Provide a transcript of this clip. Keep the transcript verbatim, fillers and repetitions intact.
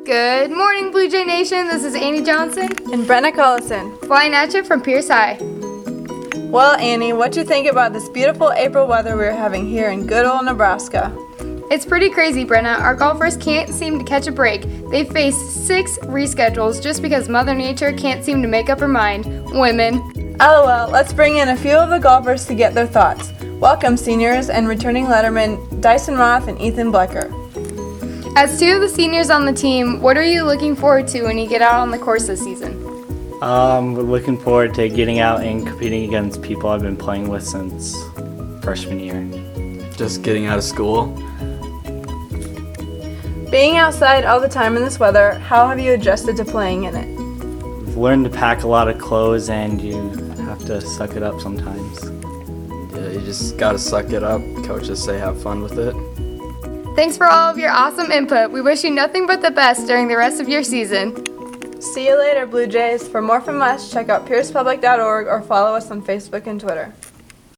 Good morning, Blue Jay Nation. This is Annie Johnson and Brenna Collison, flying at you from Pierce High. Well, Annie, what do you think about this beautiful April weather we're having here in good old Nebraska? It's pretty crazy, Brenna. Our golfers can't seem to catch a break. They face six reschedules just because Mother Nature can't seem to make up her mind. Women. LOL, let's bring in a few of the golfers to get their thoughts. Welcome, seniors and returning lettermen Dyson Roth and Ethan Blecker. As two of the seniors on the team, what are you looking forward to when you get out on the course this season? Um, we're looking forward to getting out and competing against people I've been playing with since freshman year. Just getting out of school. Being outside all the time in this weather, how have you adjusted to playing in it? We've learned to pack a lot of clothes and you have to suck it up sometimes. Yeah, you just gotta suck it up. Coaches say have fun with it. Thanks for all of your awesome input. We wish you nothing but the best during the rest of your season. See you later, Blue Jays. For more from us, check out pierce public dot org or follow us on Facebook and Twitter.